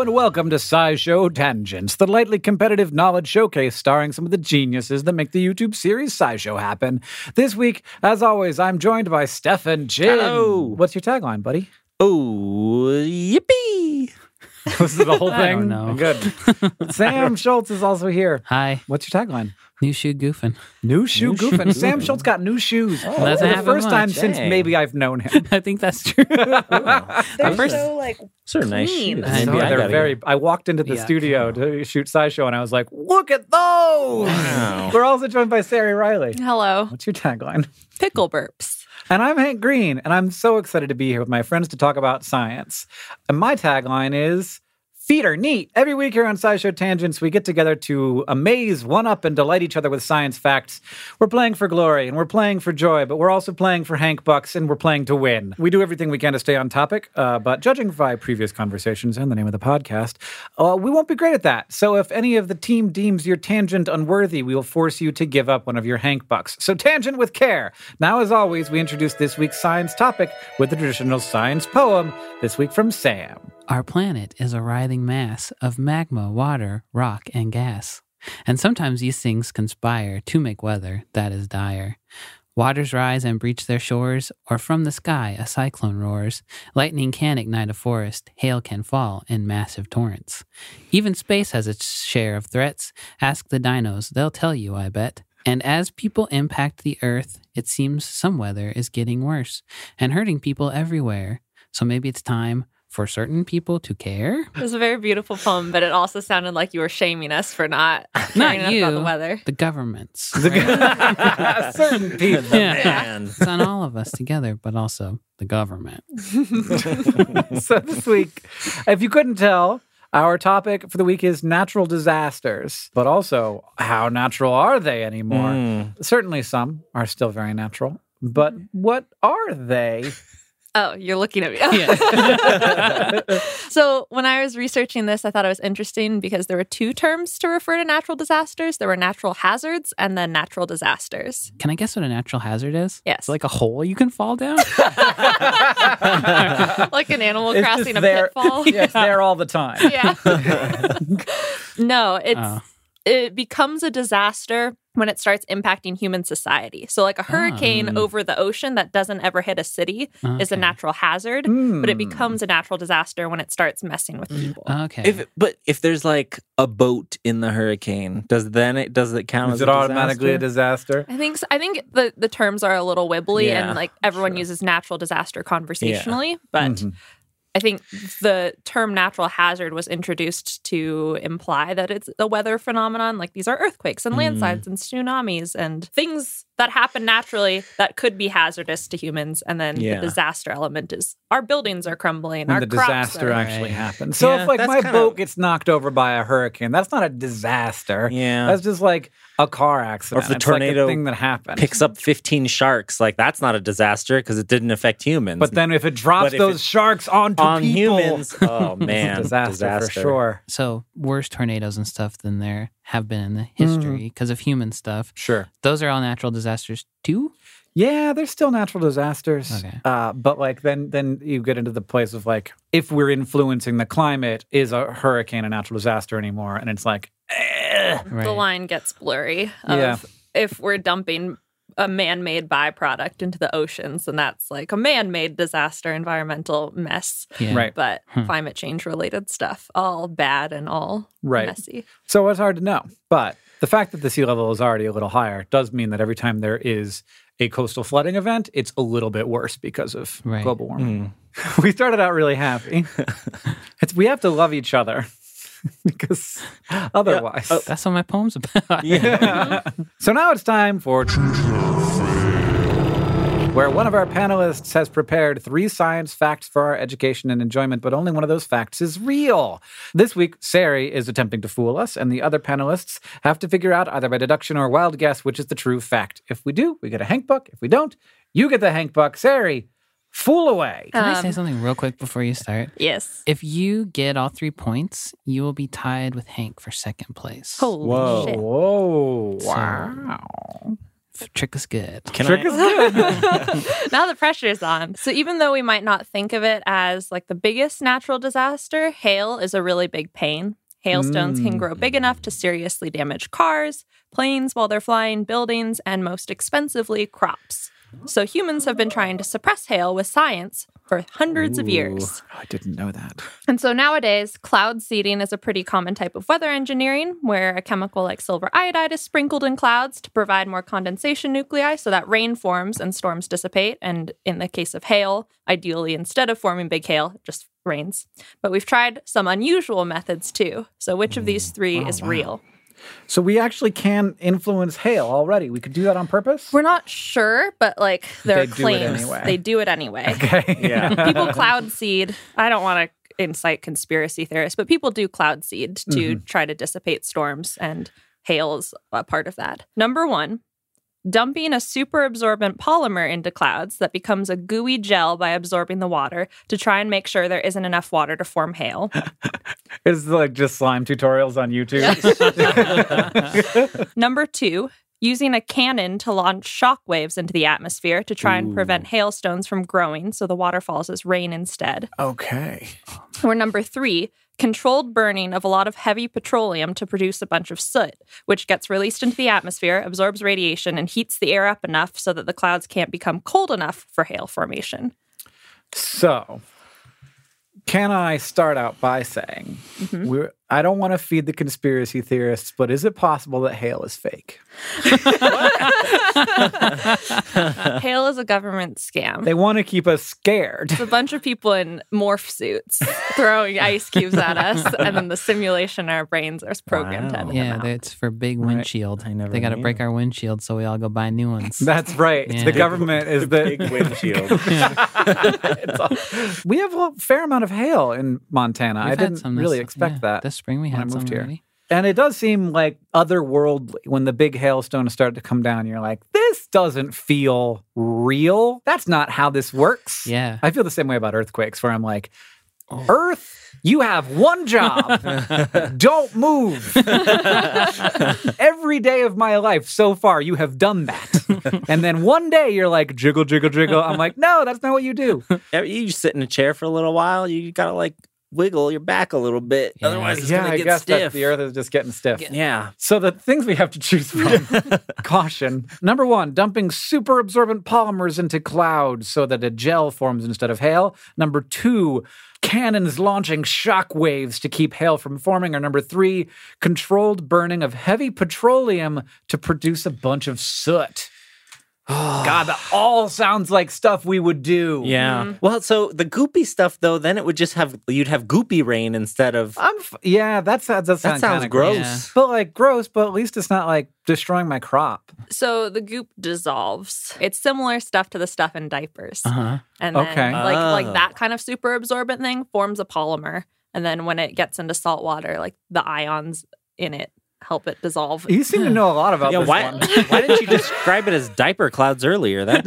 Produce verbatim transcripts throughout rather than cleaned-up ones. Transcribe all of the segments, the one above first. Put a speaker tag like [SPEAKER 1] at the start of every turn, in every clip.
[SPEAKER 1] Hello and welcome to SciShow Tangents, the lightly competitive knowledge showcase starring some of the geniuses that make the YouTube series SciShow happen. This week, as always, I'm joined by Stefan Jin.
[SPEAKER 2] Hello.
[SPEAKER 1] What's your tagline, buddy?
[SPEAKER 2] Oh, yippee!
[SPEAKER 1] This is the whole thing?
[SPEAKER 3] I don't know.
[SPEAKER 1] Good. Sam Schultz is also here.
[SPEAKER 3] Hi.
[SPEAKER 1] What's your tagline?
[SPEAKER 3] New shoe goofing.
[SPEAKER 1] New shoe
[SPEAKER 2] New shoe
[SPEAKER 1] goofing. Sam
[SPEAKER 2] goofing.
[SPEAKER 1] Schultz got new shoes.
[SPEAKER 2] Oh,
[SPEAKER 1] For
[SPEAKER 3] doesn't
[SPEAKER 1] the
[SPEAKER 3] happen
[SPEAKER 1] first time
[SPEAKER 3] much.
[SPEAKER 1] since
[SPEAKER 2] Dang.
[SPEAKER 1] maybe I've known him.
[SPEAKER 3] I think that's true.
[SPEAKER 4] They're
[SPEAKER 3] first-
[SPEAKER 4] so like
[SPEAKER 2] Sort of nice
[SPEAKER 4] clean.
[SPEAKER 2] shoes.
[SPEAKER 3] I
[SPEAKER 1] So
[SPEAKER 3] know,
[SPEAKER 2] I
[SPEAKER 1] they're
[SPEAKER 2] gotta
[SPEAKER 1] very.
[SPEAKER 2] go.
[SPEAKER 1] I walked into the
[SPEAKER 3] Yeah.
[SPEAKER 1] studio to shoot SciShow, and I was like, "Look at those!"
[SPEAKER 2] Wow.
[SPEAKER 1] We're also joined by Sari Riley.
[SPEAKER 4] hello
[SPEAKER 1] What's your tagline?
[SPEAKER 4] pickle burps.
[SPEAKER 1] And I'm Hank Green, and I'm so excited to be here with my friends to talk about science. And my tagline is, feet are neat. Every week here on SciShow Tangents, we get together to amaze, one-up, and delight each other with science facts. We're playing for glory, and we're playing for joy, but we're also playing for Hank Bucks, and we're playing to win. We do everything we can to stay on topic, uh, but judging by previous conversations and the name of the podcast, uh, we won't be great at that. So if any of the team deems your tangent unworthy, we will force you to give up one of your Hank Bucks. So tangent with care. Now, as always, we introduce this week's science topic with the traditional science poem, this week from Sam.
[SPEAKER 3] Our planet is a writhing mass of magma, water, rock, and gas. And sometimes these things conspire to make weather that is dire. Waters rise and breach their shores, or from the sky a cyclone roars. Lightning can ignite a forest, hail can fall in massive torrents. Even space has its share of threats. Ask the dinos, they'll tell you, I bet. And as people impact the earth, it seems some weather is getting worse and hurting people everywhere. So maybe it's time for certain people to care.
[SPEAKER 4] It was a very beautiful poem, but it also sounded like you were shaming us for not caring enough
[SPEAKER 3] you.
[SPEAKER 4] about the weather.
[SPEAKER 3] The governments. right?
[SPEAKER 1] Certain people.
[SPEAKER 3] Yeah.
[SPEAKER 2] Man.
[SPEAKER 3] It's on all of us together, but also the government.
[SPEAKER 1] So this week, if you couldn't tell, our topic for the week is natural disasters, but also how natural are they anymore?
[SPEAKER 2] Mm.
[SPEAKER 1] Certainly some are still very natural, but what are they?
[SPEAKER 4] Oh, you're looking at me.
[SPEAKER 3] Yeah.
[SPEAKER 4] So when I was researching this, I thought it was interesting because there were two terms to refer to natural disasters. There were natural hazards and then natural disasters.
[SPEAKER 3] Can I guess what a natural hazard is?
[SPEAKER 4] Yes.
[SPEAKER 3] It's like a hole you can fall down?
[SPEAKER 4] Like an Animal
[SPEAKER 1] It's
[SPEAKER 4] Crossing,
[SPEAKER 1] just
[SPEAKER 4] a
[SPEAKER 1] there-
[SPEAKER 4] pitfall.
[SPEAKER 1] Yeah, it's there all the time.
[SPEAKER 4] Yeah. No, it's
[SPEAKER 3] Oh.
[SPEAKER 4] it becomes a disaster when it starts impacting human society. So like a hurricane
[SPEAKER 2] Oh.
[SPEAKER 4] over the ocean that doesn't ever hit a city is a
[SPEAKER 3] Okay.
[SPEAKER 4] natural hazard, but it becomes a natural disaster when it starts messing with people.
[SPEAKER 3] Okay.
[SPEAKER 2] If but if there's like a boat in the hurricane, does then it does it count
[SPEAKER 1] Is
[SPEAKER 2] as
[SPEAKER 1] it
[SPEAKER 2] a
[SPEAKER 1] automatically a
[SPEAKER 2] disaster?
[SPEAKER 1] disaster?
[SPEAKER 4] I think so. I think the, the terms are a little wibbly
[SPEAKER 2] Yeah,
[SPEAKER 4] and like everyone
[SPEAKER 2] sure.
[SPEAKER 4] uses natural disaster conversationally, but
[SPEAKER 1] Mhm.
[SPEAKER 4] I think the term natural hazard was introduced to imply that it's a weather phenomenon. Like these are earthquakes and landslides and tsunamis and things that happen naturally that could be hazardous to humans. And then
[SPEAKER 2] Yeah.
[SPEAKER 4] the disaster element is our buildings are crumbling,
[SPEAKER 1] When
[SPEAKER 4] our
[SPEAKER 1] the
[SPEAKER 4] crops
[SPEAKER 1] disaster
[SPEAKER 4] are...
[SPEAKER 1] actually
[SPEAKER 3] Right.
[SPEAKER 1] happens. So
[SPEAKER 2] Yeah,
[SPEAKER 1] if like
[SPEAKER 2] that's
[SPEAKER 1] my
[SPEAKER 2] kinda-
[SPEAKER 1] boat gets knocked over by a hurricane, that's not a disaster.
[SPEAKER 2] Yeah.
[SPEAKER 1] That's just like a car accident.
[SPEAKER 2] Or if the
[SPEAKER 1] It's like a
[SPEAKER 2] tornado
[SPEAKER 1] thing that happened.
[SPEAKER 2] Picks up fifteen sharks, like that's not a disaster because it didn't affect humans.
[SPEAKER 1] But then if it drops
[SPEAKER 2] But if
[SPEAKER 1] those
[SPEAKER 2] it-
[SPEAKER 1] sharks onto
[SPEAKER 2] on
[SPEAKER 1] people,
[SPEAKER 2] humans, oh
[SPEAKER 1] it's a
[SPEAKER 2] man,
[SPEAKER 1] disaster, for sure.
[SPEAKER 3] So worse tornadoes and stuff than there have been in the history because of human stuff.
[SPEAKER 1] Sure.
[SPEAKER 3] Those are all natural disasters too?
[SPEAKER 1] Yeah, there's still natural disasters.
[SPEAKER 3] Okay.
[SPEAKER 1] Uh, but like then then you get into the place of like, if we're influencing the climate, is a hurricane a natural disaster anymore? And it's like, eh.
[SPEAKER 3] Right.
[SPEAKER 4] The line gets blurry of
[SPEAKER 1] Yeah.
[SPEAKER 4] if we're dumping a man-made byproduct into the oceans, and that's like a man-made disaster, environmental mess.
[SPEAKER 3] Yeah.
[SPEAKER 1] Right.
[SPEAKER 4] But
[SPEAKER 3] Hmm.
[SPEAKER 4] climate change related stuff, all bad and all
[SPEAKER 1] Right.
[SPEAKER 4] messy.
[SPEAKER 1] So it's hard to know. But the fact that the sea level is already a little higher does mean that every time there is a coastal flooding event, it's a little bit worse because of
[SPEAKER 3] Right.
[SPEAKER 1] global warming.
[SPEAKER 2] Mm.
[SPEAKER 1] We started out really happy. It's, we have to love each other because otherwise.
[SPEAKER 2] Oh.
[SPEAKER 3] That's what my poem's about.
[SPEAKER 2] Yeah.
[SPEAKER 1] So now it's time for where one of our panelists has prepared three science facts for our education and enjoyment, but only one of those facts is real. This week, Sari is attempting to fool us, and the other panelists have to figure out either by deduction or wild guess which is the true fact. If we do, we get a Hank Buck. If we don't, you get the Hank Buck. Sari, fool away.
[SPEAKER 3] Can I say
[SPEAKER 4] Um,
[SPEAKER 3] something real quick before you start?
[SPEAKER 4] Yes.
[SPEAKER 3] If you get all three points, you will be tied with Hank for second place.
[SPEAKER 4] Holy
[SPEAKER 2] Whoa.
[SPEAKER 4] shit.
[SPEAKER 1] Whoa,
[SPEAKER 3] So-
[SPEAKER 1] wow.
[SPEAKER 3] Trick is good.
[SPEAKER 2] Can
[SPEAKER 1] Trick
[SPEAKER 2] I,
[SPEAKER 1] is good.
[SPEAKER 4] Now the pressure's on. So even though we might not think of it as like the biggest natural disaster, hail is a really big pain. Hailstones
[SPEAKER 1] Mm.
[SPEAKER 4] can grow big enough to seriously damage cars, planes while they're flying, buildings, and most expensively, crops. So humans have been trying to suppress hail with science for hundreds of years.
[SPEAKER 1] I didn't know that.
[SPEAKER 4] And so nowadays, cloud seeding is a pretty common type of weather engineering where a chemical like silver iodide is sprinkled in clouds to provide more condensation nuclei so that rain forms and storms dissipate. And in the case of hail, ideally, instead of forming big hail, it just rains. But we've tried some unusual methods too. So which of these three
[SPEAKER 1] Oh,
[SPEAKER 4] is
[SPEAKER 1] wow.
[SPEAKER 4] real?
[SPEAKER 1] So we actually can influence hail already. We could do that on purpose?
[SPEAKER 4] We're not sure, but like there
[SPEAKER 1] They
[SPEAKER 4] are
[SPEAKER 1] do it
[SPEAKER 4] claims.
[SPEAKER 1] anyway.
[SPEAKER 4] They do it anyway.
[SPEAKER 1] Okay.
[SPEAKER 2] Yeah.
[SPEAKER 4] People cloud seed. I don't want to incite conspiracy theorists, but people do cloud seed to
[SPEAKER 1] Mm-hmm.
[SPEAKER 4] try to dissipate storms, and hail is a part of that. Number one, dumping a super absorbent polymer into clouds that becomes a gooey gel by absorbing the water to try and make sure there isn't enough water to form hail.
[SPEAKER 1] It's like just slime tutorials on YouTube.
[SPEAKER 4] Number two, using a cannon to launch shock waves into the atmosphere to try and prevent hailstones from growing so the water falls as rain instead.
[SPEAKER 1] Okay.
[SPEAKER 4] Or number three, controlled burning of a lot of heavy petroleum to produce a bunch of soot, which gets released into the atmosphere, absorbs radiation, and heats the air up enough so that the clouds can't become cold enough for hail formation.
[SPEAKER 1] So, can I start out by saying,
[SPEAKER 4] Mm-hmm.
[SPEAKER 1] we're, I don't want to feed the conspiracy theorists, but is it possible that hail is fake?
[SPEAKER 4] Hail is a government scam.
[SPEAKER 1] They want to keep us scared.
[SPEAKER 4] It's a bunch of people in morph suits throwing ice cubes at us, and then the simulation in our brains are programmed to
[SPEAKER 2] Wow.
[SPEAKER 4] edit
[SPEAKER 3] Yeah,
[SPEAKER 4] them out.
[SPEAKER 3] it's for big windshield.
[SPEAKER 2] I never
[SPEAKER 3] They got to
[SPEAKER 2] knew.
[SPEAKER 3] break our windshield so we all go buy new ones.
[SPEAKER 1] That's right.
[SPEAKER 3] Yeah.
[SPEAKER 1] The government is the
[SPEAKER 2] Big windshield.
[SPEAKER 1] It's all- we have a fair amount of hail in Montana.
[SPEAKER 3] We've
[SPEAKER 1] I
[SPEAKER 3] had
[SPEAKER 1] didn't
[SPEAKER 3] some
[SPEAKER 1] really
[SPEAKER 3] this-
[SPEAKER 1] expect
[SPEAKER 3] yeah,
[SPEAKER 1] that.
[SPEAKER 3] This spring we
[SPEAKER 1] when I
[SPEAKER 3] had some
[SPEAKER 1] moved here.
[SPEAKER 3] already.
[SPEAKER 1] And it does seem like otherworldly when the big hailstones start to come down. You're like, this doesn't feel real. That's not how this works.
[SPEAKER 3] Yeah.
[SPEAKER 1] I feel the same way about earthquakes, where I'm like, Earth, you have one job. Don't move. Every day of my life so far, you have done that. And then one day you're like, jiggle, jiggle, jiggle. I'm like, no, that's not what you do.
[SPEAKER 2] Yeah, you just sit in a chair for a little while. You gotta like wiggle your back a little bit.
[SPEAKER 3] Yeah.
[SPEAKER 2] Otherwise, it's
[SPEAKER 1] yeah,
[SPEAKER 2] gonna
[SPEAKER 1] I
[SPEAKER 2] get
[SPEAKER 1] guess that
[SPEAKER 2] stiff.
[SPEAKER 1] the earth is just getting stiff.
[SPEAKER 2] Yeah.
[SPEAKER 1] So the things we have to choose from. Caution. Number one, dumping super absorbent polymers into clouds so that a gel forms instead of hail. Number two, cannons launching shock waves to keep hail from forming. Or number three, controlled burning of heavy petroleum to produce a bunch of soot. God, that all sounds like stuff we would do.
[SPEAKER 2] Yeah.
[SPEAKER 4] Mm-hmm.
[SPEAKER 2] Well, so the goopy stuff though, then it would just have you'd have goopy rain instead of
[SPEAKER 1] I'm f- yeah, that's, that does
[SPEAKER 2] that
[SPEAKER 1] sound
[SPEAKER 2] sounds
[SPEAKER 1] kinda
[SPEAKER 2] gross.
[SPEAKER 3] Yeah.
[SPEAKER 1] But like gross, but at least it's not like destroying my crop.
[SPEAKER 4] So the goop dissolves. It's similar stuff to the stuff in diapers.
[SPEAKER 3] Uh-huh.
[SPEAKER 4] And then
[SPEAKER 1] Okay.
[SPEAKER 4] like
[SPEAKER 2] Oh.
[SPEAKER 4] like that kind of super absorbent thing forms a polymer. And then when it gets into salt water, like the ions in it help it dissolve.
[SPEAKER 1] You seem to know a lot about
[SPEAKER 2] Yeah,
[SPEAKER 1] this
[SPEAKER 2] why,
[SPEAKER 1] one.
[SPEAKER 2] why didn't you describe it as diaper clouds earlier? That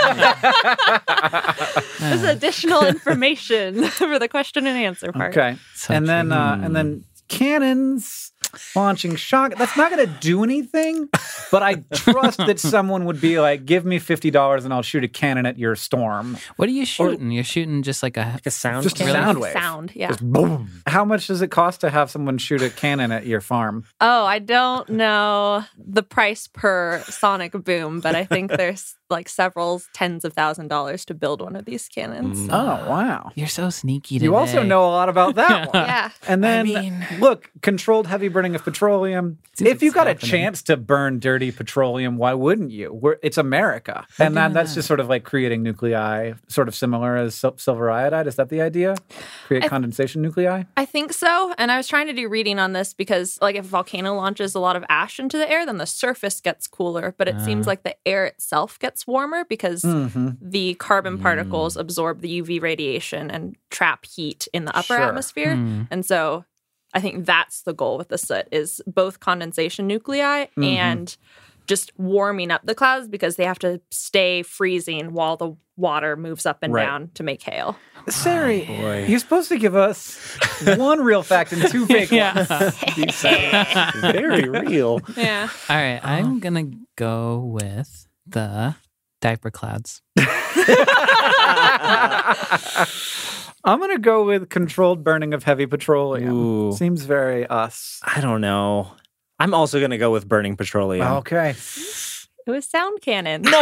[SPEAKER 4] There's additional information for the question and answer part.
[SPEAKER 1] Okay.
[SPEAKER 3] So
[SPEAKER 1] and then
[SPEAKER 3] true.
[SPEAKER 1] uh, and then cannons launching shock. That's not going to do anything, but I trust that someone would be like, give me fifty dollars and I'll shoot a cannon at your storm.
[SPEAKER 3] What are you shooting? You're shooting just like a.
[SPEAKER 2] like a sound.
[SPEAKER 1] Just a
[SPEAKER 2] cannon?
[SPEAKER 1] sound wave.
[SPEAKER 4] Sound, yeah.
[SPEAKER 1] Just boom. How much does it cost to have someone shoot a cannon at your farm?
[SPEAKER 4] Oh, I don't know the price per sonic boom, but I think there's like several tens of thousand dollars to build one of these cannons.
[SPEAKER 2] Mm.
[SPEAKER 1] Oh, wow.
[SPEAKER 3] You're so sneaky today.
[SPEAKER 1] You also know a lot about that one.
[SPEAKER 4] Yeah.
[SPEAKER 1] And then,
[SPEAKER 2] mean-
[SPEAKER 1] look, controlled heavy burning of petroleum.
[SPEAKER 3] Seems
[SPEAKER 1] If you
[SPEAKER 3] it's
[SPEAKER 1] got
[SPEAKER 3] happening.
[SPEAKER 1] a chance to burn dirty petroleum, why wouldn't you? We're, it's America. And that,
[SPEAKER 3] doing
[SPEAKER 1] that's
[SPEAKER 3] that.
[SPEAKER 1] just sort of like creating nuclei, sort of similar as sil- silver iodide. Is that the idea? Create
[SPEAKER 4] I-
[SPEAKER 1] condensation nuclei?
[SPEAKER 4] I think so. And I was trying to do reading on this because, like, if a volcano launches a lot of ash into the air, then the surface gets cooler. But it seems like the air itself gets warmer because
[SPEAKER 1] Mm-hmm.
[SPEAKER 4] the carbon particles absorb the U V radiation and trap heat in the upper
[SPEAKER 1] Sure.
[SPEAKER 4] atmosphere.
[SPEAKER 3] Hmm.
[SPEAKER 4] And so I think that's the goal with the soot is both condensation nuclei
[SPEAKER 1] Mm-hmm.
[SPEAKER 4] and just warming up the clouds because they have to stay freezing while the water moves up and
[SPEAKER 1] Right.
[SPEAKER 4] down to make hail.
[SPEAKER 1] Sari,
[SPEAKER 2] boy.
[SPEAKER 1] you're supposed to give us one real fact and two fake ones.
[SPEAKER 2] Very real.
[SPEAKER 4] Yeah.
[SPEAKER 3] All right, I'm gonna go with the diaper clouds.
[SPEAKER 1] I'm going to go with controlled burning of heavy petroleum.
[SPEAKER 2] Ooh.
[SPEAKER 1] Seems very us.
[SPEAKER 2] I don't know. I'm also going to go with burning petroleum.
[SPEAKER 1] Okay.
[SPEAKER 4] It was sound cannon.
[SPEAKER 2] No!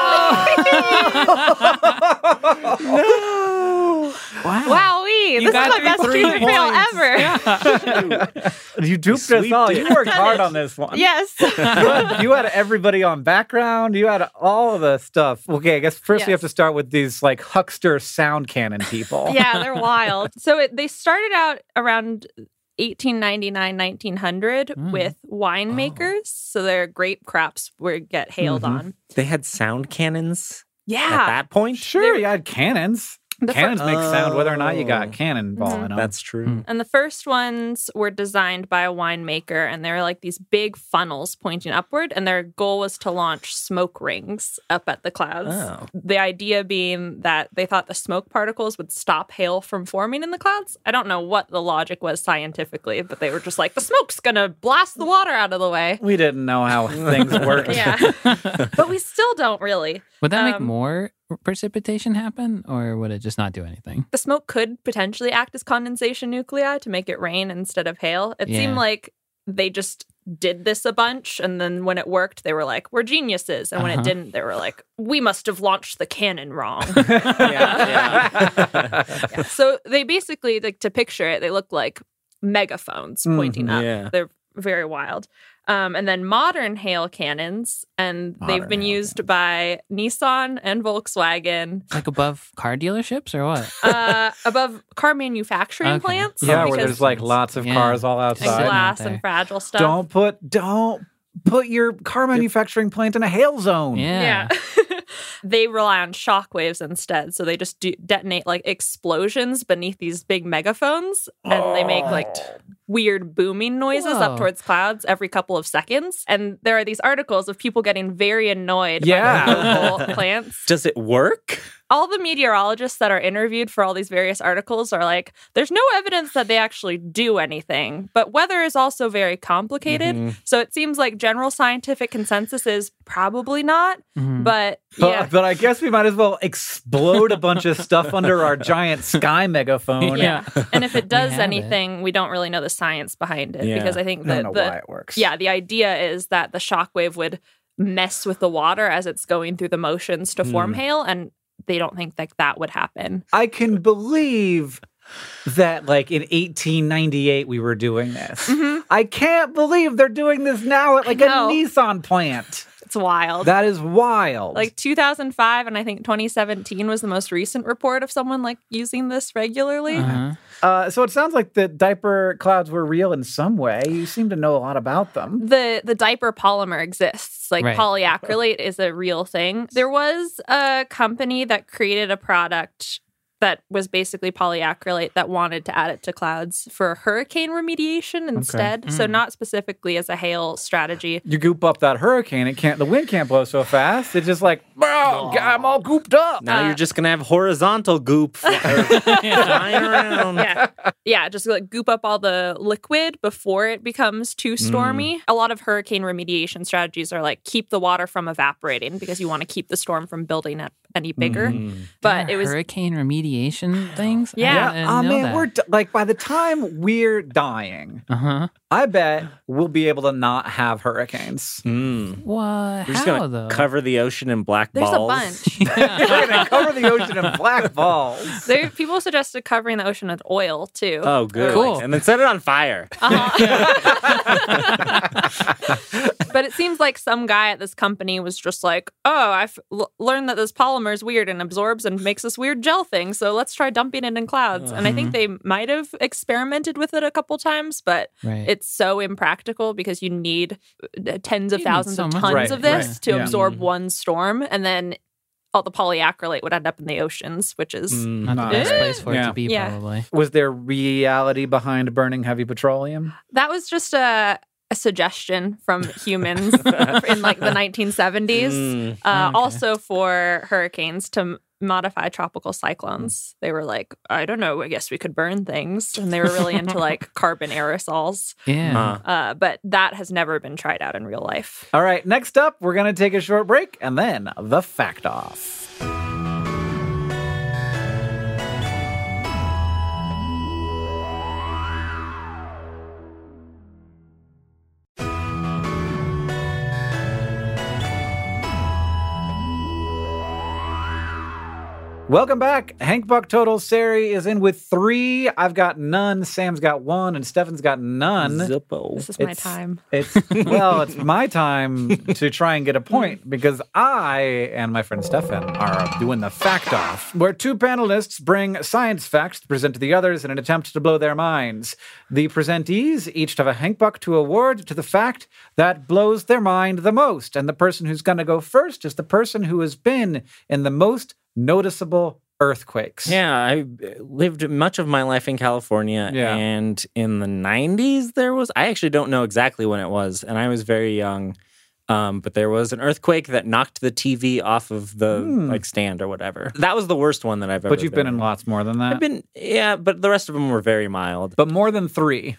[SPEAKER 3] Wow.
[SPEAKER 4] Wowee. This is
[SPEAKER 3] got
[SPEAKER 4] my best
[SPEAKER 3] three
[SPEAKER 4] stupid fail
[SPEAKER 3] points.
[SPEAKER 4] ever.
[SPEAKER 1] You duped us
[SPEAKER 2] sweet
[SPEAKER 1] all. You worked hard on this one.
[SPEAKER 4] Yes.
[SPEAKER 1] you, had, you had everybody on background. You had all of the stuff. Okay, I guess first we have
[SPEAKER 4] Yes.
[SPEAKER 1] to start with these like huckster sound cannon people.
[SPEAKER 4] Yeah, they're wild. So it, they started out around eighteen ninety-nine, nineteen hundred
[SPEAKER 3] Mm.
[SPEAKER 4] with winemakers. So their grape crops were get hailed
[SPEAKER 1] Mhm.
[SPEAKER 4] on.
[SPEAKER 2] They had sound cannons
[SPEAKER 4] Yeah.
[SPEAKER 2] at that point?
[SPEAKER 1] Sure,
[SPEAKER 4] They're-
[SPEAKER 1] you had cannons.
[SPEAKER 4] The fir-
[SPEAKER 1] Cannons make sound whether or not you
[SPEAKER 2] Oh.
[SPEAKER 1] got cannon ball in them.
[SPEAKER 2] That's true.
[SPEAKER 3] Mm.
[SPEAKER 4] And the first ones were designed by a winemaker, and they were like these big funnels pointing upward, and their goal was to launch smoke rings up at the clouds.
[SPEAKER 2] Oh.
[SPEAKER 4] The idea being that they thought the smoke particles would stop hail from forming in the clouds. I don't know what the logic was scientifically, but they were just like, the smoke's gonna blast the water out of the way.
[SPEAKER 1] We didn't know how things worked.
[SPEAKER 4] Yeah. But we still don't really.
[SPEAKER 3] Would that make
[SPEAKER 4] Um,
[SPEAKER 3] more precipitation happen, or would it just not do anything?
[SPEAKER 4] The smoke could potentially act as condensation nuclei to make it rain instead of hail. It
[SPEAKER 3] Yeah.
[SPEAKER 4] seemed like they just did this a bunch, and then when it worked, they were like, we're geniuses. And when
[SPEAKER 3] Uh-huh.
[SPEAKER 4] it didn't, they were like, we must have launched the cannon wrong.
[SPEAKER 2] Yeah,
[SPEAKER 4] Yeah. So they basically, like, to picture it, they look like megaphones pointing
[SPEAKER 2] Mhm,
[SPEAKER 4] up.
[SPEAKER 2] yeah.
[SPEAKER 4] They're very wild. Um, and then modern hail cannons, and they've
[SPEAKER 1] Modern
[SPEAKER 4] been
[SPEAKER 1] hail
[SPEAKER 4] used by Nissan and Volkswagen
[SPEAKER 3] Like above car dealerships or what?
[SPEAKER 4] uh, above car manufacturing
[SPEAKER 3] Okay.
[SPEAKER 4] plants.
[SPEAKER 1] Yeah, where
[SPEAKER 4] because-
[SPEAKER 1] there's like lots of
[SPEAKER 3] Yeah.
[SPEAKER 1] cars all
[SPEAKER 4] and
[SPEAKER 3] Sitting
[SPEAKER 1] outside.
[SPEAKER 3] out
[SPEAKER 4] glass
[SPEAKER 3] there.
[SPEAKER 4] and fragile stuff.
[SPEAKER 1] Don't put don't put your car manufacturing plant in a hail zone.
[SPEAKER 3] Yeah.
[SPEAKER 4] Yeah. They rely on shock waves instead. So they just do detonate like explosions beneath these big megaphones, and they make like t- weird booming noises
[SPEAKER 3] Whoa.
[SPEAKER 4] up towards clouds every couple of seconds. And there are these articles of people getting very annoyed
[SPEAKER 1] Yeah.
[SPEAKER 4] by the local plants.
[SPEAKER 2] Does it work?
[SPEAKER 4] All the meteorologists that are interviewed for all these various articles are like, there's no evidence that they actually do anything, but weather is also very complicated.
[SPEAKER 2] Mhm.
[SPEAKER 4] So it seems like general scientific consensus is probably not,
[SPEAKER 3] Mhm.
[SPEAKER 4] but
[SPEAKER 1] But,
[SPEAKER 4] yeah.
[SPEAKER 1] but I guess we might as well explode a bunch of stuff under our giant sky megaphone.
[SPEAKER 4] Yeah. And if it does
[SPEAKER 3] have it.
[SPEAKER 4] anything, we don't really know the science behind it
[SPEAKER 2] Yeah.
[SPEAKER 4] because I think
[SPEAKER 1] I don't
[SPEAKER 4] that
[SPEAKER 1] know
[SPEAKER 4] the
[SPEAKER 1] why it works.
[SPEAKER 4] yeah, the idea is that the shockwave would mess with the water as it's going through the motions to form
[SPEAKER 2] Hmm.
[SPEAKER 4] hail, and they don't think that that would happen.
[SPEAKER 1] I can believe that like in eighteen ninety-eight we were doing this.
[SPEAKER 4] Mhm.
[SPEAKER 1] I can't believe they're doing this now at like a
[SPEAKER 4] know.
[SPEAKER 1] Nissan plant.
[SPEAKER 4] It's wild.
[SPEAKER 1] That is wild.
[SPEAKER 4] Like two thousand five and I think twenty seventeen was the most recent report of someone like using this regularly.
[SPEAKER 3] Uh-huh.
[SPEAKER 1] uh, so it sounds like the diaper clouds were real in some way. You seem to know a lot about them.
[SPEAKER 4] The the diaper polymer exists. Like
[SPEAKER 3] Right.
[SPEAKER 4] polyacrylate is a real thing. There was a company that created a product that was basically polyacrylate that wanted to add it to clouds for hurricane remediation instead. So
[SPEAKER 3] Mm.
[SPEAKER 4] not specifically as a hail strategy.
[SPEAKER 1] You goop up that hurricane, it can't. The wind can't blow so fast. It's just like, bro, I'm all gooped up.
[SPEAKER 2] Now
[SPEAKER 4] Uh,
[SPEAKER 2] you're just gonna have horizontal goop fly- flying around.
[SPEAKER 4] Yeah. Yeah, just like goop up all the liquid before it becomes too stormy. A lot of hurricane remediation strategies are like keep the water from evaporating because you want to keep the storm from building up any bigger.
[SPEAKER 2] Mm.
[SPEAKER 4] But
[SPEAKER 3] There
[SPEAKER 4] it
[SPEAKER 3] are
[SPEAKER 4] was
[SPEAKER 3] hurricane remediation things.
[SPEAKER 4] Yeah.
[SPEAKER 3] I didn't
[SPEAKER 1] Oh
[SPEAKER 3] know
[SPEAKER 1] man,
[SPEAKER 3] that.
[SPEAKER 1] we're d- like by the time we're dying,
[SPEAKER 3] uh-huh.
[SPEAKER 1] I bet we'll be able to not have hurricanes.
[SPEAKER 2] Mm.
[SPEAKER 3] What?
[SPEAKER 2] We're just
[SPEAKER 3] How
[SPEAKER 2] gonna
[SPEAKER 3] though?
[SPEAKER 2] cover the ocean in black
[SPEAKER 4] there's
[SPEAKER 2] balls.
[SPEAKER 4] a bunch.
[SPEAKER 1] We're gonna cover the ocean in black balls.
[SPEAKER 4] There, people suggested covering the ocean with oil too.
[SPEAKER 2] Oh, good.
[SPEAKER 3] Cool.
[SPEAKER 2] And then set it on fire.
[SPEAKER 4] Uh-huh. But it seems like some guy at this company was just like, oh, I've l- learned that this polymer is weird and absorbs and makes this weird gel thing. So let's try dumping it in clouds. And I think they might have experimented with it a couple times, but
[SPEAKER 3] Right.
[SPEAKER 4] it's so impractical because you need uh, tens of
[SPEAKER 3] You need
[SPEAKER 4] thousands
[SPEAKER 3] so
[SPEAKER 4] of
[SPEAKER 3] much.
[SPEAKER 4] tons
[SPEAKER 1] Right,
[SPEAKER 4] of this
[SPEAKER 1] right,
[SPEAKER 4] to
[SPEAKER 1] yeah.
[SPEAKER 4] absorb
[SPEAKER 2] Mhm.
[SPEAKER 4] one storm. And then all the polyacrylate would end up in the oceans, which is.
[SPEAKER 2] Mm.
[SPEAKER 3] Not the
[SPEAKER 1] Nice.
[SPEAKER 3] best place for it
[SPEAKER 1] Yeah.
[SPEAKER 3] to be,
[SPEAKER 4] Yeah.
[SPEAKER 3] probably.
[SPEAKER 1] Was there reality behind burning heavy petroleum?
[SPEAKER 4] That was just a a suggestion from humans in like the nineteen seventies.
[SPEAKER 2] Mm,
[SPEAKER 4] uh,
[SPEAKER 3] okay.
[SPEAKER 4] Also for hurricanes to m- modify tropical cyclones. They were like, I don't know, I guess we could burn things. And they were really into like carbon aerosols.
[SPEAKER 3] Yeah.
[SPEAKER 2] Huh.
[SPEAKER 4] Uh, but that has never been tried out in real life.
[SPEAKER 1] All right, next up, we're going to take a short break and then the fact off. Welcome back. Hank Buck Total Sari is in with three. I've got none. Sam's got one, and Stefan's got none.
[SPEAKER 2] Zippo.
[SPEAKER 4] This is my
[SPEAKER 1] It's-
[SPEAKER 4] time.
[SPEAKER 1] It's well, it's my time to try and get a point because I and my friend Stefan are doing the fact off, where two panelists bring science facts to present to the others in an attempt to blow their minds. The presentees each have a Hank Buck to award to the fact that blows their mind the most, and the person who's going to go first is the person who has been in the most noticeable earthquakes.
[SPEAKER 2] Yeah, I lived much of my life in California,
[SPEAKER 1] Yeah.
[SPEAKER 2] and in the nineties there was, I actually don't know exactly when it was, and I was very young, um, but there was an earthquake that knocked the T V off of the
[SPEAKER 1] Hmm.
[SPEAKER 2] like stand or whatever. That was the worst one that I've ever
[SPEAKER 1] But you've been in lots more than that.
[SPEAKER 2] I've been, yeah, but the rest of them were very mild.
[SPEAKER 1] but more than three.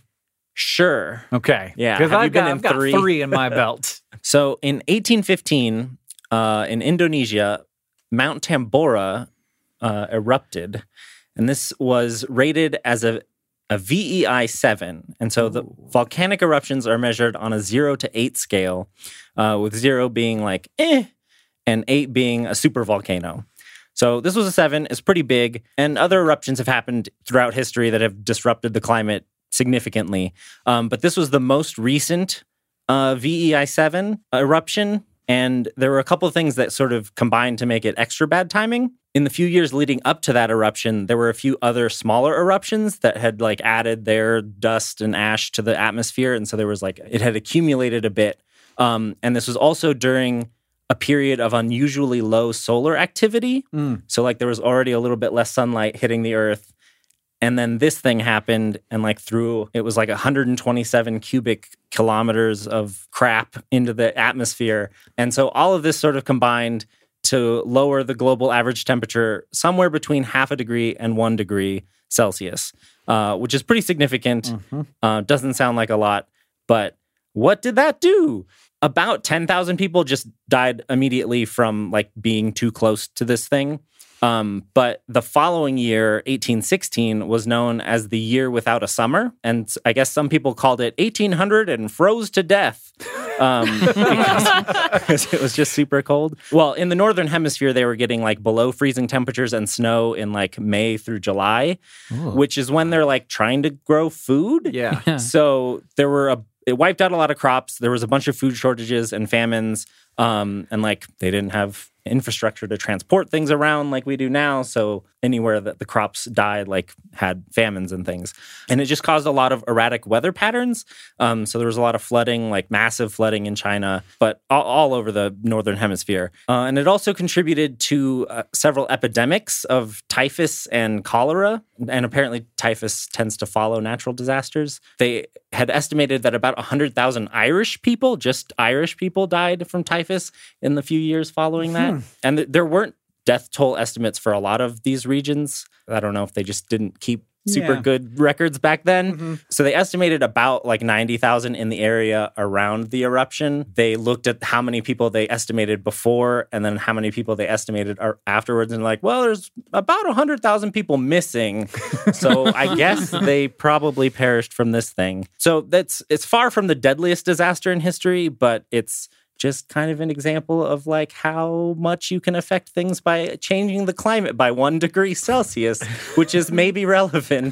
[SPEAKER 2] Sure.
[SPEAKER 1] Okay.
[SPEAKER 2] Yeah.
[SPEAKER 1] Because
[SPEAKER 2] Have you
[SPEAKER 1] I've,
[SPEAKER 2] been
[SPEAKER 1] got,
[SPEAKER 2] in
[SPEAKER 1] I've got
[SPEAKER 2] three?
[SPEAKER 1] three in my belt.
[SPEAKER 2] So in eighteen fifteen, uh, in Indonesia, Mount Tambora uh, erupted, and this was rated as a, a V E I seven. And so the volcanic eruptions are measured on a zero to eight scale, uh, with zero being like eh, and eight being a super volcano. So this was a seven. It's pretty big, and other eruptions have happened throughout history that have disrupted the climate significantly. Um, but this was the most recent uh, V E I seven eruption. And there were a couple of things that sort of combined to make it extra bad timing. In the few years leading up to that eruption, there were a few other smaller eruptions that had like added their dust and ash to the atmosphere. And so there was like, it had accumulated a bit. Um, and this was also during a period of unusually low solar activity.
[SPEAKER 1] Mm.
[SPEAKER 2] So like there was already a little bit less sunlight hitting the earth. And then this thing happened, and like through, it was like one hundred twenty-seven cubic kilometers of crap into the atmosphere. And so all of this sort of combined to lower the global average temperature somewhere between half a degree and one degree Celsius, uh, which is pretty significant.
[SPEAKER 1] Mm-hmm.
[SPEAKER 2] Uh, doesn't sound like a lot, but what did that do? About ten thousand people just died immediately from like being too close to this thing. Um, but the following year, eighteen sixteen, was known as the year without a summer. And I guess some people called it eighteen hundred and froze to death um, because, because it was just super cold. Well, in the Northern Hemisphere, they were getting like below freezing temperatures and snow in like May through July,
[SPEAKER 3] Ooh.
[SPEAKER 2] which is when they're like trying to grow food.
[SPEAKER 1] Yeah.
[SPEAKER 3] Yeah.
[SPEAKER 2] So there were a, it wiped out a lot of crops. There was a bunch of food shortages and famines. Um, and like they didn't have infrastructure to transport things around like we do now. So anywhere that the crops died, like had famines and things. And it just caused a lot of erratic weather patterns. Um, so there was a lot of flooding, like massive flooding in China, but all, all over the Northern Hemisphere. Uh, and it also contributed to uh, several epidemics of typhus and cholera. And apparently typhus tends to follow natural disasters. They had estimated that about one hundred thousand Irish people, just Irish people, died from typhus in the few years following that.
[SPEAKER 1] Hmm.
[SPEAKER 2] And th- there weren't death toll estimates for a lot of these regions. I don't know if they just didn't keep super
[SPEAKER 1] Yeah.
[SPEAKER 2] good records back then.
[SPEAKER 1] Mm-hmm.
[SPEAKER 2] So they estimated about like ninety thousand in the area around the eruption. They looked at how many people they estimated before and then how many people they estimated are afterwards, and like, well, there's about one hundred thousand people missing. So I guess they probably perished from this thing. So that's, it's far from the deadliest disaster in history, but it's just kind of an example of like how much you can affect things by changing the climate by one degree Celsius, which is maybe relevant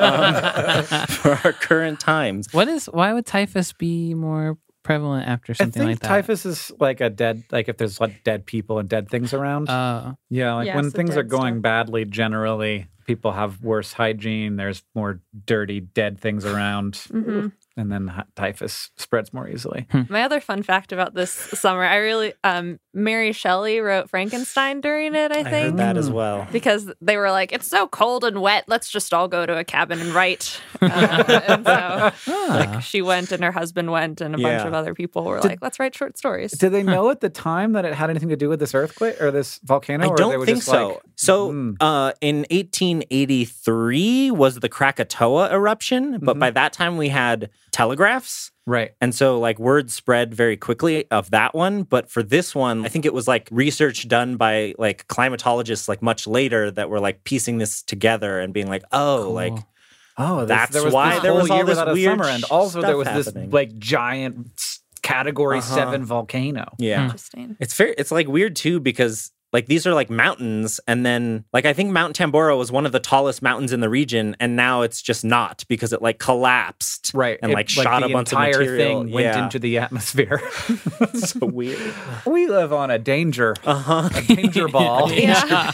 [SPEAKER 2] um, for our current times.
[SPEAKER 3] What is? Why would typhus be more prevalent after
[SPEAKER 1] I
[SPEAKER 3] something
[SPEAKER 1] think
[SPEAKER 3] like that?
[SPEAKER 1] typhus is like a dead, like if there's like dead people and dead things around.
[SPEAKER 3] Uh,
[SPEAKER 1] yeah, like
[SPEAKER 4] Yeah,
[SPEAKER 1] when
[SPEAKER 4] it's the
[SPEAKER 1] things are
[SPEAKER 4] dead
[SPEAKER 1] going
[SPEAKER 4] stuff.
[SPEAKER 1] badly, generally people have worse hygiene. There's more dirty, dead things around.
[SPEAKER 4] hmm
[SPEAKER 1] and then hy- typhus spreads more easily.
[SPEAKER 4] My other fun fact about this summer, I really, um, Mary Shelley wrote Frankenstein during it, I
[SPEAKER 2] I
[SPEAKER 4] think.
[SPEAKER 2] heard that as well.
[SPEAKER 4] Because they were like, it's so cold and wet. Let's just all go to a cabin and write. Uh, and so like, she went and her husband went and a bunch
[SPEAKER 2] Yeah.
[SPEAKER 4] of other people were
[SPEAKER 1] Did-
[SPEAKER 4] like, let's write short stories.
[SPEAKER 1] Did they know at the time that it had anything to do with this earthquake or this volcano?
[SPEAKER 2] I
[SPEAKER 1] or they
[SPEAKER 2] don't
[SPEAKER 1] were
[SPEAKER 2] think
[SPEAKER 1] just
[SPEAKER 2] so.
[SPEAKER 1] like,
[SPEAKER 2] so,
[SPEAKER 1] mm.
[SPEAKER 2] uh, in eighteen eighty-three was the Krakatoa eruption, but
[SPEAKER 1] Mhm.
[SPEAKER 2] by that time we had telegraphs.
[SPEAKER 1] Right.
[SPEAKER 2] And so, like, word spread very quickly of that one. But for this one, I think it was like research done by like climatologists, like much later, that were like piecing this together and being like, oh,
[SPEAKER 3] Cool.
[SPEAKER 2] like,
[SPEAKER 1] Oh, this,
[SPEAKER 2] That's
[SPEAKER 1] there was
[SPEAKER 2] why
[SPEAKER 1] this
[SPEAKER 2] there
[SPEAKER 1] whole
[SPEAKER 2] was all
[SPEAKER 1] year
[SPEAKER 2] this
[SPEAKER 1] without a
[SPEAKER 2] weird
[SPEAKER 1] summer, and also there was
[SPEAKER 2] stuff
[SPEAKER 1] this
[SPEAKER 2] happening.
[SPEAKER 1] like giant s- category
[SPEAKER 2] Uh-huh.
[SPEAKER 1] seven volcano.
[SPEAKER 2] yeah.
[SPEAKER 4] Interesting.
[SPEAKER 2] It's fair. It's like weird too because like these are like mountains, and then like I think Mount Tambora was one of the tallest mountains in the region, and now it's just not because it like collapsed,
[SPEAKER 1] Right.
[SPEAKER 2] And
[SPEAKER 1] It-
[SPEAKER 2] like shot
[SPEAKER 1] the
[SPEAKER 2] a bunch of
[SPEAKER 1] entire
[SPEAKER 2] material.
[SPEAKER 1] thing went
[SPEAKER 2] Yeah.
[SPEAKER 1] into the atmosphere.
[SPEAKER 2] So weird.
[SPEAKER 1] We live on a danger,
[SPEAKER 2] Uh huh.
[SPEAKER 1] a danger ball.
[SPEAKER 4] Yeah.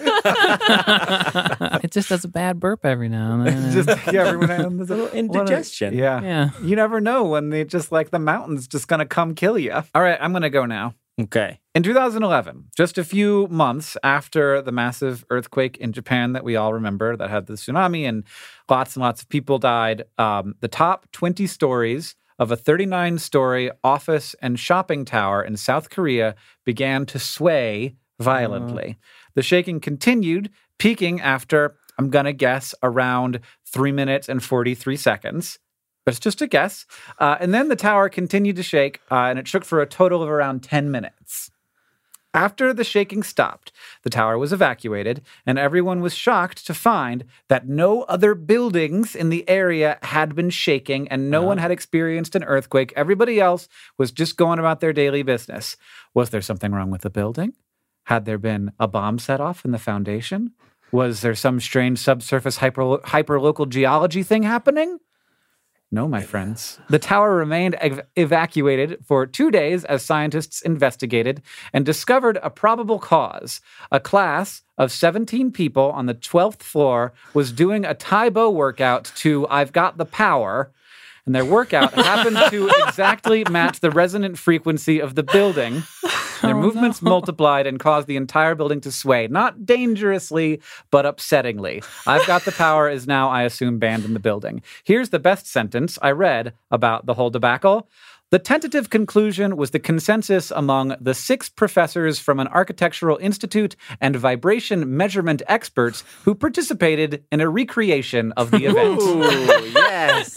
[SPEAKER 3] It just does a bad burp every now and then.
[SPEAKER 1] Just yeah, everyone has a
[SPEAKER 2] little indigestion.
[SPEAKER 1] Yeah.
[SPEAKER 3] yeah.
[SPEAKER 1] You never know when they just like the mountain's just gonna come kill you. All right, I'm gonna go now.
[SPEAKER 2] Okay.
[SPEAKER 1] In two thousand eleven, just a few months after the massive earthquake in Japan that we all remember that had the tsunami and lots and lots of people died, um, the top twenty stories of a thirty-nine story office and shopping tower in South Korea began to sway violently. The shaking continued, peaking after, I'm going to guess, around three minutes and forty-three seconds. But it's just a guess. Uh, and then the tower continued to shake, uh, and it shook for a total of around ten minutes. After the shaking stopped, the tower was evacuated, and everyone was shocked to find that no other buildings in the area had been shaking, and no one had experienced an earthquake. Everybody else was just going about their daily business. Was there something wrong with the building? Had there been a bomb set off in the foundation? Was there some strange subsurface hyper hyperlocal geology thing happening? No, my friends. The tower remained ev- evacuated for two days as scientists investigated and discovered a probable cause. A class of seventeen people on the twelfth floor was doing a Tai Bo workout to I've Got the Power, and their workout happened to exactly match the resonant frequency of the building. Their
[SPEAKER 3] Oh,
[SPEAKER 1] movements
[SPEAKER 3] no.
[SPEAKER 1] multiplied and caused the entire building to sway, not dangerously, but upsettingly. I've Got the Power is now, I assume, banned in the building. Here's the best sentence I read about the whole debacle. The tentative conclusion was the consensus among the six professors from an architectural institute and vibration measurement experts who participated in a recreation of the event.
[SPEAKER 2] Ooh, yes.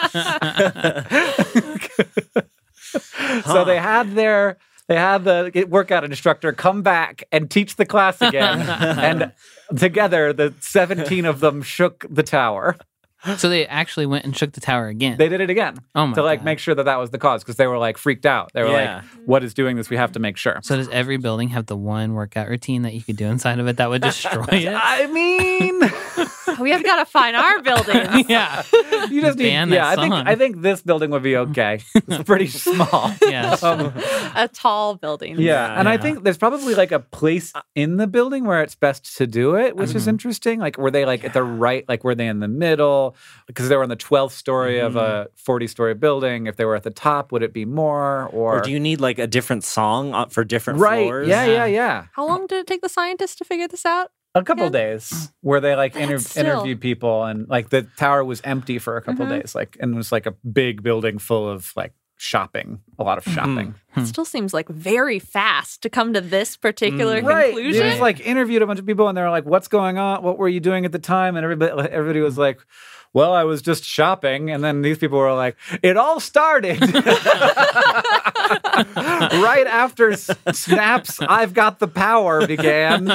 [SPEAKER 1] So they had their they had the workout instructor come back and teach the class again, and together the seventeen of them shook the tower.
[SPEAKER 3] So they actually went and shook the tower again.
[SPEAKER 1] They did it again
[SPEAKER 3] Oh my
[SPEAKER 1] to like
[SPEAKER 3] God.
[SPEAKER 1] make sure that that was the cause because they were like freaked out. They were
[SPEAKER 2] Yeah.
[SPEAKER 1] like, "What is doing this? We have to make sure."
[SPEAKER 3] So does every building have the one workout routine that you could do inside of it that would destroy it?
[SPEAKER 1] I mean,
[SPEAKER 4] We have got to find our buildings.
[SPEAKER 3] yeah.
[SPEAKER 1] you just need.
[SPEAKER 3] Ban
[SPEAKER 1] Yeah,
[SPEAKER 3] that
[SPEAKER 1] I think
[SPEAKER 3] song.
[SPEAKER 1] I think this building would be okay. It's pretty small.
[SPEAKER 3] Yeah.
[SPEAKER 1] Um,
[SPEAKER 4] A tall building.
[SPEAKER 1] Yeah, and I
[SPEAKER 3] Yeah.
[SPEAKER 1] think there's probably like a place in the building where it's best to do it, which is interesting. Like, were they like at the right, like were they in the middle? Because they were on the twelfth story of a forty-story building. If they were at the top, would it be more? Or,
[SPEAKER 2] Or do you need like a different song uh, for different
[SPEAKER 1] right?
[SPEAKER 2] floors?
[SPEAKER 1] Yeah, yeah, yeah.
[SPEAKER 4] How long did it take the scientists to figure this out?
[SPEAKER 1] A couple
[SPEAKER 4] Yeah.
[SPEAKER 1] days where they like inter-
[SPEAKER 4] That's still-
[SPEAKER 1] interviewed people, and like the tower was empty for a couple days, like and it was like a big building full of like shopping, a lot of shopping.
[SPEAKER 4] It still seems like very fast to come to this particular
[SPEAKER 1] Right.
[SPEAKER 4] conclusion.
[SPEAKER 1] They just like interviewed a bunch of people and they were like, what's going on? What were you doing at the time? And everybody everybody was like, well, I was just shopping. And then these people were like, it all started right after S- Snap's I've Got the Power began.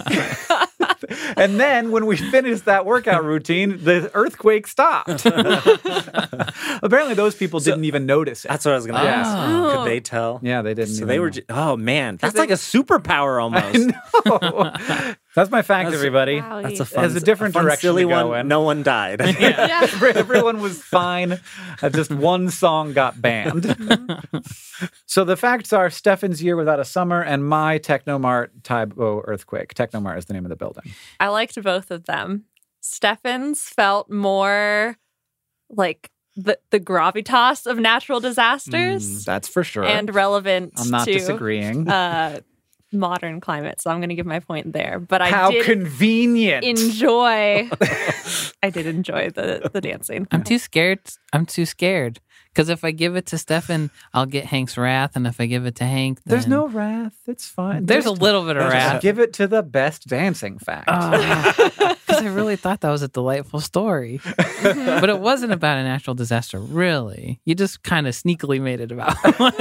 [SPEAKER 1] And then when we finished that workout routine, the earthquake stopped. Apparently those people didn't even notice it.
[SPEAKER 2] That's what I was going to
[SPEAKER 1] Yeah.
[SPEAKER 2] ask.
[SPEAKER 4] Oh.
[SPEAKER 2] Could they tell?
[SPEAKER 1] Yeah, they didn't
[SPEAKER 2] So
[SPEAKER 1] even
[SPEAKER 2] they were,
[SPEAKER 1] know.
[SPEAKER 2] ju- oh man, that's
[SPEAKER 1] they-
[SPEAKER 2] like a superpower almost.
[SPEAKER 1] No. That's my fact,
[SPEAKER 2] That's-
[SPEAKER 1] everybody.
[SPEAKER 4] Wow,
[SPEAKER 2] That's
[SPEAKER 4] you-
[SPEAKER 2] a fun,
[SPEAKER 1] has a different
[SPEAKER 2] fun,
[SPEAKER 1] direction
[SPEAKER 2] silly
[SPEAKER 1] to go
[SPEAKER 2] one.
[SPEAKER 1] in.
[SPEAKER 2] No one died.
[SPEAKER 4] Yeah.
[SPEAKER 1] Everyone was fine. Uh, just one song got banned. So the facts are Stefan's Year Without a Summer and my Technomart Tai Bo Earthquake. Technomart is the name of the building.
[SPEAKER 4] I liked both of them. Stefan's felt more like the, the gravitas of natural disasters
[SPEAKER 1] Mm, that's for sure.
[SPEAKER 4] and relevant
[SPEAKER 1] I'm not
[SPEAKER 4] to
[SPEAKER 1] disagreeing.
[SPEAKER 4] uh, modern climate. So I'm going to give my point there. But I
[SPEAKER 1] How
[SPEAKER 4] did
[SPEAKER 1] convenient.
[SPEAKER 4] enjoy. I did enjoy the the dancing.
[SPEAKER 3] I'm too scared. I'm too scared. Because if I give it to Stefan, I'll get Hank's wrath. And if I give it to Hank, then...
[SPEAKER 1] There's no wrath. It's fine.
[SPEAKER 3] There's
[SPEAKER 1] Just-
[SPEAKER 3] a little bit of
[SPEAKER 1] just
[SPEAKER 3] wrath.
[SPEAKER 1] give it to the best dancing fact.
[SPEAKER 3] Because I really thought that was a delightful story. But it wasn't about a natural disaster, really. You just kind of sneakily made it about.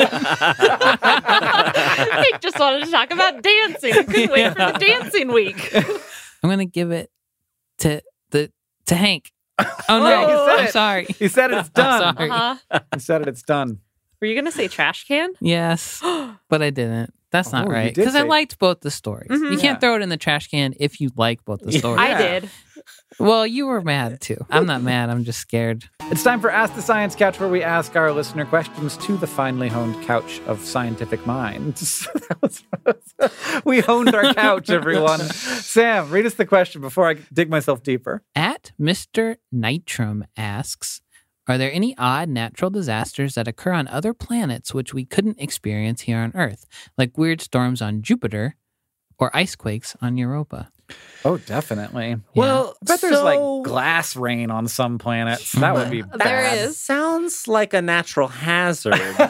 [SPEAKER 4] I just wanted to talk about dancing. I couldn't wait for the dancing week.
[SPEAKER 3] I'm going to give it to the to Hank. Oh, no.
[SPEAKER 1] Yeah, you said
[SPEAKER 3] I'm
[SPEAKER 1] it.
[SPEAKER 3] sorry.
[SPEAKER 1] He said it, it's done.
[SPEAKER 3] sorry.
[SPEAKER 4] Uh-huh.
[SPEAKER 1] He said it, it's done.
[SPEAKER 4] Were you going to say trash can?
[SPEAKER 3] Yes, but I didn't. That's not
[SPEAKER 1] Oh, you
[SPEAKER 3] right.
[SPEAKER 1] did
[SPEAKER 3] Because I
[SPEAKER 1] say-
[SPEAKER 3] liked both the stories.
[SPEAKER 4] Mhm.
[SPEAKER 3] You
[SPEAKER 1] Yeah.
[SPEAKER 3] can't throw it in the trash can if you like both the
[SPEAKER 2] Yeah.
[SPEAKER 3] stories.
[SPEAKER 4] I
[SPEAKER 1] Yeah.
[SPEAKER 4] did.
[SPEAKER 3] Well, you were mad too. I'm not mad. I'm just scared.
[SPEAKER 1] It's time for Ask the Science Couch, where we ask our listener questions to the finely honed couch of scientific minds. That was- we honed our couch, everyone. Sam, read us the question before I dig myself deeper.
[SPEAKER 3] At Mister Nitrum asks, are there any odd natural disasters that occur on other planets which we couldn't experience here on Earth, like weird storms on Jupiter or ice quakes on Europa?
[SPEAKER 1] Oh, definitely.
[SPEAKER 2] Well,
[SPEAKER 1] I bet there's
[SPEAKER 2] so-
[SPEAKER 1] like glass rain on some planets. That would be
[SPEAKER 4] There
[SPEAKER 1] bad.
[SPEAKER 4] is.
[SPEAKER 2] Sounds like a natural hazard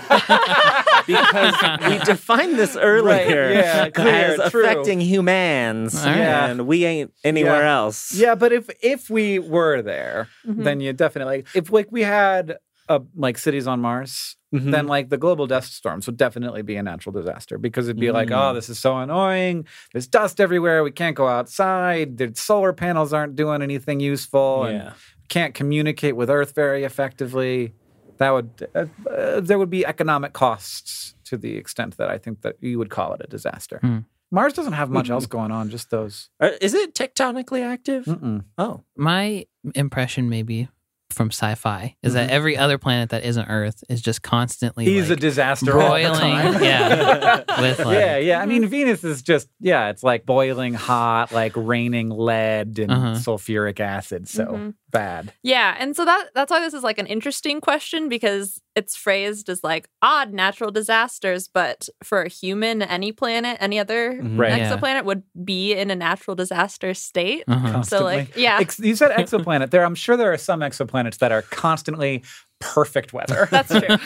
[SPEAKER 2] because we defined this earlier
[SPEAKER 1] Right, yeah, clear,
[SPEAKER 2] as
[SPEAKER 1] true.
[SPEAKER 2] affecting humans,
[SPEAKER 3] All right.
[SPEAKER 2] and we ain't anywhere
[SPEAKER 1] Yeah.
[SPEAKER 2] else.
[SPEAKER 1] Yeah, but if if we were there,
[SPEAKER 4] Mhm.
[SPEAKER 1] then you definitely if like we had uh, like cities on Mars,
[SPEAKER 2] Mhm.
[SPEAKER 1] then like the global dust storms would definitely be a natural disaster because it'd be like,
[SPEAKER 2] Mm.
[SPEAKER 1] oh, this is so annoying. There's dust everywhere. We can't go outside. The solar panels aren't doing anything useful, and
[SPEAKER 2] Yeah.
[SPEAKER 1] can't communicate with Earth very effectively. That would uh, uh, there would be economic costs to the extent that I think that you would call it a disaster.
[SPEAKER 3] Hmm.
[SPEAKER 1] Mars doesn't have much else going on, just those.
[SPEAKER 2] Uh, Is it tectonically active?
[SPEAKER 1] Mm-mm.
[SPEAKER 2] Oh,
[SPEAKER 3] My impression, maybe from sci-fi, is that every other planet that isn't Earth is just constantly
[SPEAKER 1] He's a
[SPEAKER 3] like,
[SPEAKER 1] disaster all the
[SPEAKER 3] broiling.
[SPEAKER 1] time.
[SPEAKER 3] Yeah, with like,
[SPEAKER 1] yeah, yeah. I mean, Venus is just, yeah, it's like boiling hot, like raining lead and
[SPEAKER 3] Uh-huh.
[SPEAKER 1] sulfuric acid. So
[SPEAKER 4] Mhm.
[SPEAKER 1] bad.
[SPEAKER 4] Yeah, and so that that's why this is like an interesting question because it's phrased as like odd natural disasters, but for a human, any planet, any other
[SPEAKER 2] Mhm.
[SPEAKER 1] Right.
[SPEAKER 3] Yeah.
[SPEAKER 4] exoplanet would be in a natural disaster state.
[SPEAKER 3] Uh-huh.
[SPEAKER 4] So
[SPEAKER 1] Constantly.
[SPEAKER 4] like, yeah,
[SPEAKER 1] Ex- you said exoplanet. There, I'm sure there are some exoplanets that are constantly perfect weather.
[SPEAKER 4] that's true.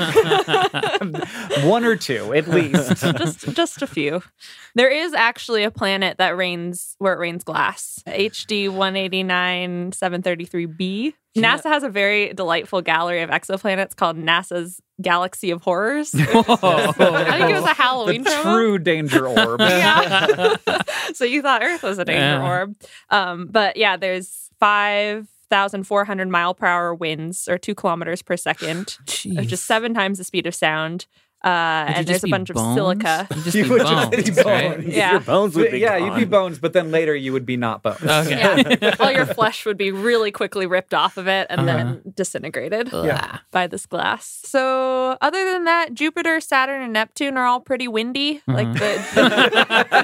[SPEAKER 1] One or two, at least.
[SPEAKER 4] just just a few. There is actually a planet that rains where it rains glass. H D one eighty-nine seven thirty-three b. NASA has a very delightful gallery of exoplanets called NASA's Galaxy of Horrors. I think it was a Halloween
[SPEAKER 1] the
[SPEAKER 4] promo.
[SPEAKER 1] true danger orb.
[SPEAKER 4] Yeah. So you thought Earth was a danger
[SPEAKER 3] Yeah.
[SPEAKER 4] orb. Um, but yeah, there's five thousand four hundred mile per hour winds or two kilometers per second,
[SPEAKER 3] Jeez.
[SPEAKER 4] which is seven times the speed of sound. Uh,
[SPEAKER 3] Would you
[SPEAKER 4] and
[SPEAKER 3] just
[SPEAKER 4] there's a
[SPEAKER 3] be
[SPEAKER 4] bunch
[SPEAKER 3] bones?
[SPEAKER 4] of silica.
[SPEAKER 3] You'd just
[SPEAKER 1] You
[SPEAKER 3] be
[SPEAKER 1] would
[SPEAKER 3] bones,
[SPEAKER 1] just be
[SPEAKER 3] right?
[SPEAKER 1] bones.
[SPEAKER 4] Yeah.
[SPEAKER 2] your bones would be
[SPEAKER 1] yeah, you'd be
[SPEAKER 2] gone.
[SPEAKER 1] bones, but then later you would be not bones.
[SPEAKER 3] Okay.
[SPEAKER 4] Yeah. All your flesh would be really quickly ripped off of it and then disintegrated
[SPEAKER 1] Yeah.
[SPEAKER 4] by this glass. So, other than that, Jupiter, Saturn, and Neptune are all pretty windy. Like the,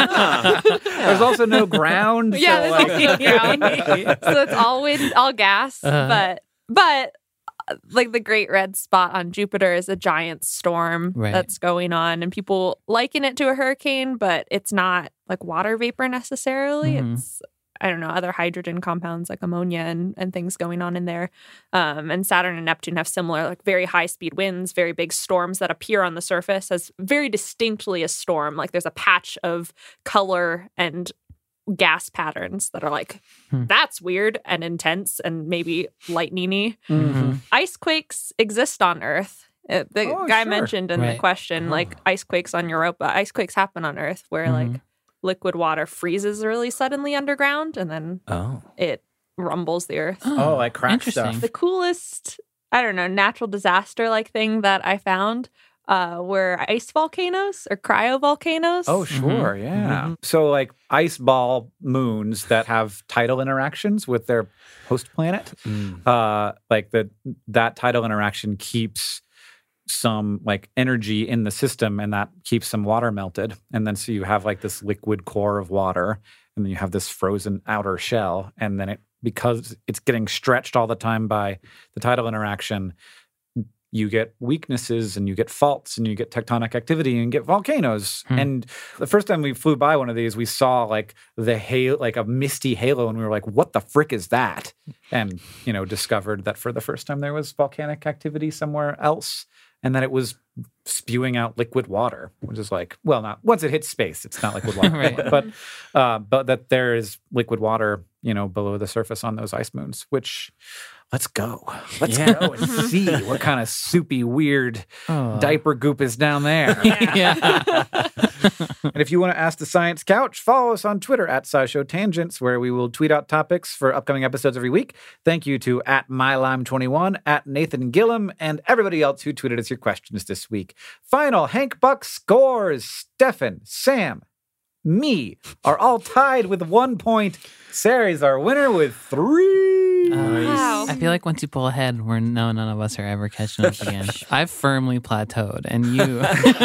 [SPEAKER 1] There's also no ground.
[SPEAKER 4] yeah,
[SPEAKER 1] so,
[SPEAKER 4] there's
[SPEAKER 1] like,
[SPEAKER 4] also no ground. So it's all wind, all gas.
[SPEAKER 3] Uh-huh.
[SPEAKER 4] But but uh, like the Great Red Spot on Jupiter is a giant storm
[SPEAKER 3] Right.
[SPEAKER 4] that's going on, and people liken it to a hurricane, but it's not like water vapor necessarily.
[SPEAKER 3] Mhm.
[SPEAKER 4] It's I don't know, other hydrogen compounds like ammonia and, and things going on in there. Um, and Saturn and Neptune have similar, like very high speed winds, very big storms that appear on the surface as very distinctly a storm. Like there's a patch of color and gas patterns that are like,
[SPEAKER 3] Hmm.
[SPEAKER 4] that's weird and intense and maybe lightning-y.
[SPEAKER 1] Mhm.
[SPEAKER 4] Ice quakes exist on Earth. Uh, the
[SPEAKER 1] Oh,
[SPEAKER 4] guy
[SPEAKER 1] sure.
[SPEAKER 4] mentioned in the
[SPEAKER 3] Right.
[SPEAKER 4] question, like ice quakes on Europa. Ice quakes happen on Earth where
[SPEAKER 3] Mhm.
[SPEAKER 4] like liquid water freezes really suddenly underground and then
[SPEAKER 2] Oh,
[SPEAKER 4] it rumbles the Earth.
[SPEAKER 1] Oh, like crack
[SPEAKER 3] interesting.
[SPEAKER 1] stuff.
[SPEAKER 4] The coolest, I don't know, natural disaster like thing that I found uh, were ice volcanoes or cryovolcanoes.
[SPEAKER 1] Oh, sure. Yeah. So, like ice ball moons that have tidal interactions with their host planet,
[SPEAKER 2] Mm.
[SPEAKER 1] uh, like the, that tidal interaction keeps some like energy in the system and that keeps some water melted. And then so you have like this liquid core of water and then you have this frozen outer shell and then it because it's getting stretched all the time by the tidal interaction, you get weaknesses and you get faults and you get tectonic activity and you get volcanoes. Hmm. And the first time we flew by one of these, we saw like the halo, like a misty halo, and we were like, what the frick is that? And, you know, discovered that for the first time there was volcanic activity somewhere else, and that it was spewing out liquid water, which is like, well, not once it hits space, it's not liquid water, right. but uh, but that there is liquid water, you know, below the surface on those ice moons, which... Let's go. Let's yeah. go and see what kind of soupy, weird oh. diaper goop is down there.
[SPEAKER 3] Yeah.
[SPEAKER 1] And if you want to ask the Science Couch, follow us on Twitter at SciShow Tangents, where we will tweet out topics for upcoming episodes every week. Thank you to at MyLime twenty-one, at Nathan Gillum, and everybody else who tweeted us your questions this week. Final Hank Buck scores. Stefan, Sam, me are all tied with one point. Sarah's our winner with three.
[SPEAKER 3] Uh, wow. I feel like once you pull ahead, we're no, none of us are ever catching up again. I've firmly plateaued, and you,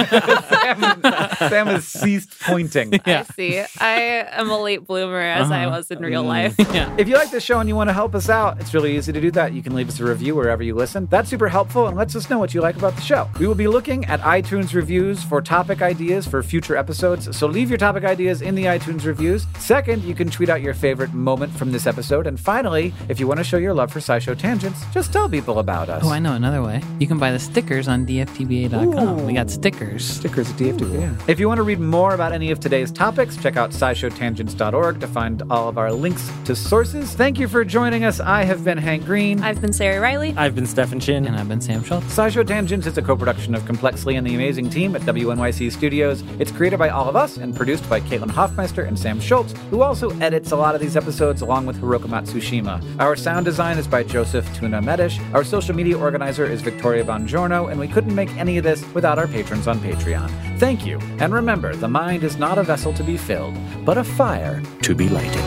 [SPEAKER 1] Sam, Sam has ceased pointing.
[SPEAKER 4] Yeah. I see. I am a late bloomer, as uh-huh. I was in real life.
[SPEAKER 1] Yeah. If you like the show and you want to help us out, it's really easy to do that. You can leave us a review wherever you listen. That's super helpful and lets us know what you like about the show. We will be looking at iTunes reviews for topic ideas for future episodes. So leave your topic ideas in the iTunes reviews. Second, you can tweet out your favorite moment from this episode. And finally, if you want to show your love for SciShow Tangents, just tell people about us.
[SPEAKER 3] Oh, I know another way. You can buy the stickers on D F T B A dot com. We got stickers.
[SPEAKER 1] Stickers at D F T B A. Yeah. If you want to read more about any of today's topics, check out sci show tangents dot org to find all of our links to sources. Thank you for joining us. I have been Hank Green.
[SPEAKER 4] I've been Sarah Riley.
[SPEAKER 2] I've been Stefan Chin.
[SPEAKER 3] And I've been Sam Schultz.
[SPEAKER 1] SciShow Tangents is a co-production of Complexly and the amazing team at W N Y C Studios. It's created by all of us and produced by Caitlin Hoffmeister and Sam Schultz, who also edits a lot of these episodes along with Hiroka Matsushima. Our sound design is by Joseph Tuna Medish. Our social media organizer is Victoria Bongiorno, and we couldn't make any of this without our patrons on Patreon. Thank you. And remember, the mind is not a vessel to be filled, but a fire to be lighted.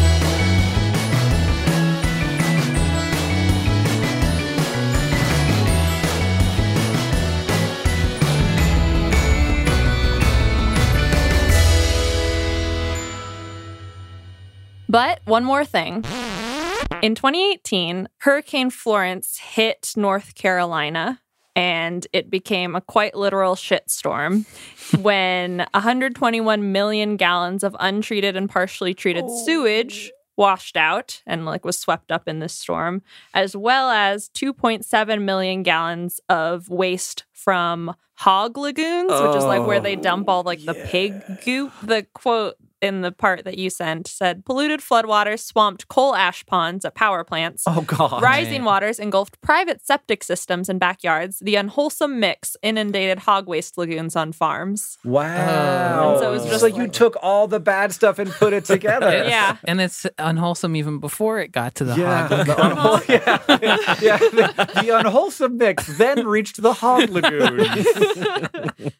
[SPEAKER 4] But one more thing. In twenty eighteen, Hurricane Florence hit North Carolina, and it became a quite literal shitstorm when one hundred twenty-one million gallons of untreated and partially treated oh. sewage washed out and like was swept up in this storm, as well as two point seven million gallons of waste from hog lagoons, oh, which is like where they dump all like yeah. the pig goop. The quote in the part that you sent said, polluted floodwaters swamped coal ash ponds at power plants.
[SPEAKER 1] Oh, God.
[SPEAKER 4] Rising waters engulfed private septic systems and backyards. The unwholesome mix inundated hog waste lagoons on farms.
[SPEAKER 1] Wow.
[SPEAKER 4] And so it was just
[SPEAKER 1] like, like you took all the bad stuff and put it together.
[SPEAKER 4] Yeah.
[SPEAKER 3] And it's unwholesome even before it got to the
[SPEAKER 1] yeah,
[SPEAKER 3] hog lagoon.
[SPEAKER 1] The unwhol- yeah, yeah, the, the unwholesome mix then reached the hog lagoons.